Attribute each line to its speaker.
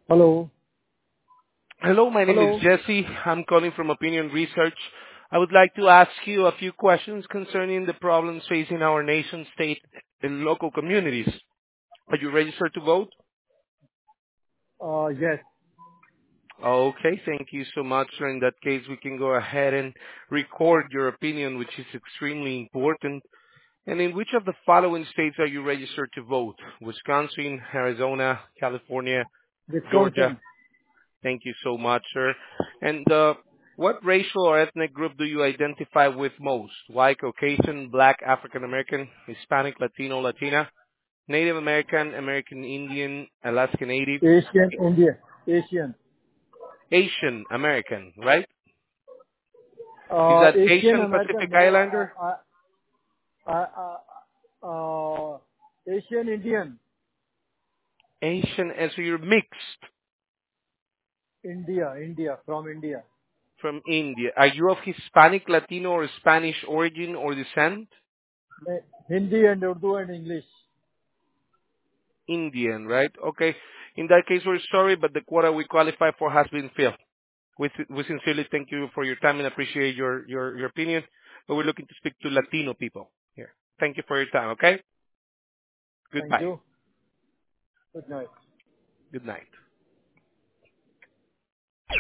Speaker 1: Hello.
Speaker 2: Hello, my name is
Speaker 1: Hello.
Speaker 2: Jesse. I'm calling from Opinion Research. I would like to ask you a few questions concerning the problems facing our nation, state, and local communities. Are you registered to vote?
Speaker 1: Yes.
Speaker 2: Okay, thank you so much. So in that case, we can go ahead and record your opinion, which is extremely important. And in which of the following states are you registered to vote? Wisconsin, Arizona, California, Georgia?
Speaker 1: Wisconsin.
Speaker 2: Thank you so much, sir. And what racial or ethnic group do you identify with most? White, Caucasian, Black, African American, Hispanic, Latino, Latina, Native American, American Indian, Alaska Native,
Speaker 1: Asian, India. Asian.
Speaker 2: Asian American, right? Is that
Speaker 1: Asian
Speaker 2: Asian
Speaker 1: American.
Speaker 2: Pacific
Speaker 1: No.
Speaker 2: Islander?
Speaker 1: Asian Indian.
Speaker 2: Asian, and so you're mixed
Speaker 1: India. India. From India.
Speaker 2: from India. Are you of Hispanic, Latino, or Spanish origin or descent?
Speaker 1: Hindi and Urdu and English.
Speaker 2: Indian, right? Okay. In that case, we're sorry, but the quota we qualify for has been filled. We sincerely thank you for your time and appreciate your opinion, but we're looking to speak to Latino people here. Thank you for your time, okay?
Speaker 1: Thank
Speaker 2: Goodbye.
Speaker 1: you. Good night.
Speaker 2: Good night.